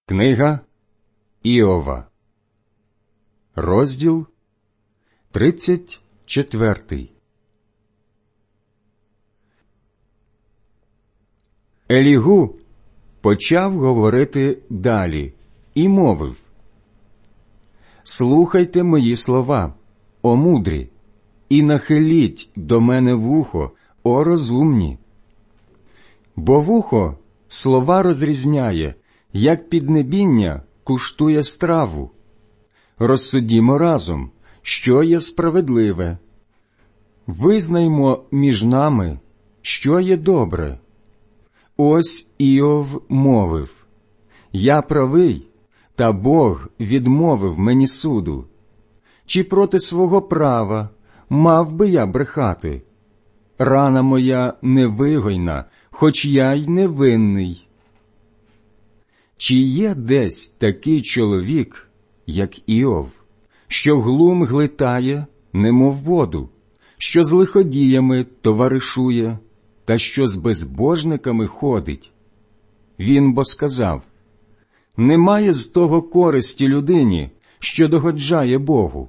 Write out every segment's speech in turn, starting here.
Книга Іова, розділ 34. Елігу почав говорити далі і мовив: «Слухайте мої слова, о мудрі, і нахиліть до мене вухо, о розумні. Бо вухо слова розрізняє, як піднебіння куштує страву. Розсудімо разом, що є справедливе. Визнаймо між нами, що є добре. Ось Іов мовив: я правий, та Бог відмовив мені суду. Чи проти свого права мав би я брехати? Рана моя невигойна, хоч я й невинний. Чи є десь такий чоловік, як Іов, що глум глитає, немов воду, що з лиходіями товаришує, та що з безбожниками ходить? Він бо сказав: немає з того користі людині, що догоджає Богу.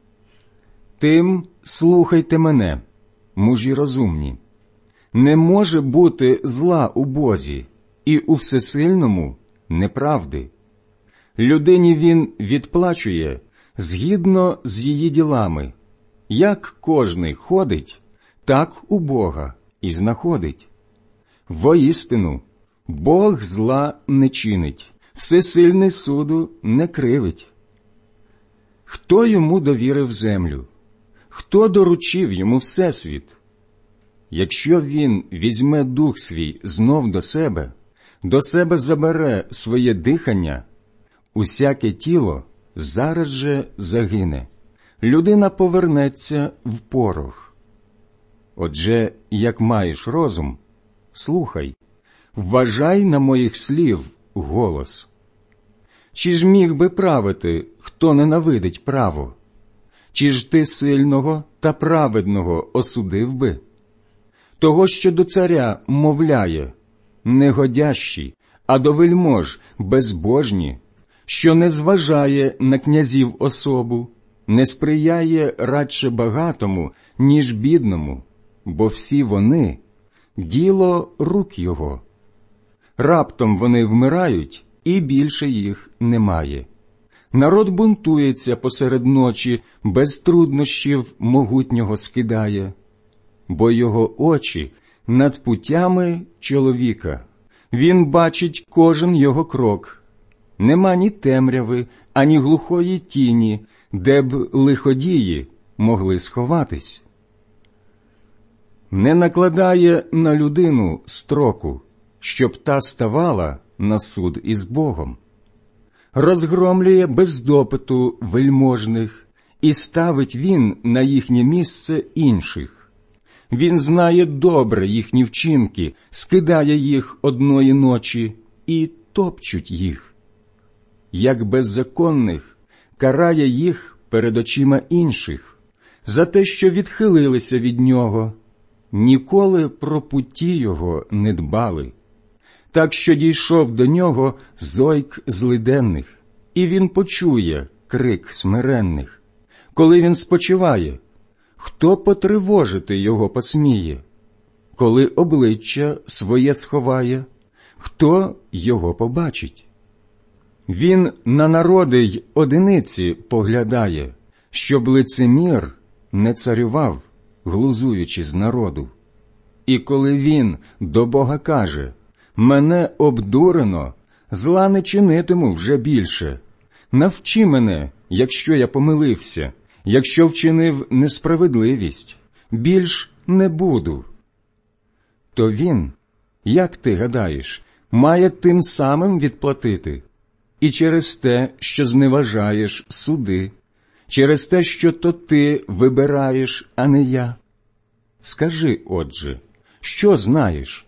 Тим слухайте мене, мужі розумні. Не може бути зла у Бозі, і у Всесильному неправди. Людині він відплачує згідно з її ділами. Як кожний ходить, так у Бога і знаходить. Воістину, Бог зла не чинить, всесильний суду не кривить. Хто йому довірив землю? Хто доручив йому всесвіт? Якщо він візьме дух свій знов до себе забере своє дихання, усяке тіло зараз же загине, людина повернеться в порох. Отже, як маєш розум, слухай, вважай на моїх слів голос. Чи ж міг би правити, хто ненавидить право? Чи ж ти сильного та праведного осудив би? Того, що до царя мовляє: негодящі, а до вельмож безбожні, що не зважає на князів особу, не сприяє радше багатому, ніж бідному, бо всі вони – діло рук його. Раптом вони вмирають, і більше їх немає. Народ бунтується посеред ночі, без труднощів могутнього скидає. Бо його очі над путями чоловіка, він бачить кожен його крок. Нема ні темряви, ані глухої тіні, де б лиходії могли сховатись. Не накладає на людину строку, щоб та ставала на суд із Богом. Розгромлює без допиту вельможних, і ставить він на їхнє місце інших. Він знає добре їхні вчинки, скидає їх одної ночі і топчуть їх. Як беззаконних карає їх перед очима інших, за те, що відхилилися від нього, ніколи про путі його не дбали. Так що дійшов до нього зойк злиденних, і він почує крик смиренних. Коли він спочиває, хто потривожити його посміє? Коли обличчя своє сховає, хто його побачить? Він на народи й одиниці поглядає, щоб лицемір не царював, глузуючи з народу. І коли він до Бога каже: мене обдурено, зла не чинитиму вже більше. Навчи мене, якщо я помилився, якщо вчинив несправедливість, більш не буду. То він, як ти гадаєш, має тим самим відплатити. І через те, що зневажаєш суди, через те, що то ти вибираєш, а не я. Скажи, отже, що знаєш?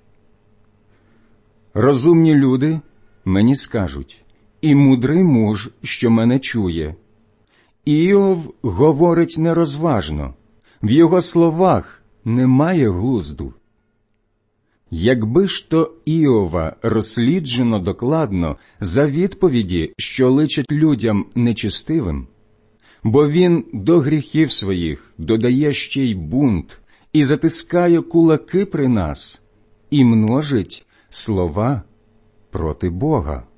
Розумні люди мені скажуть, і мудрий муж, що мене чує. Іов говорить нерозважно, в його словах немає глузду. Якби ж то Іова розсліджено докладно за відповіді, що личать людям нечестивим, бо він до гріхів своїх додає ще й бунт і затискає кулаки при нас, і множить слова проти Бога.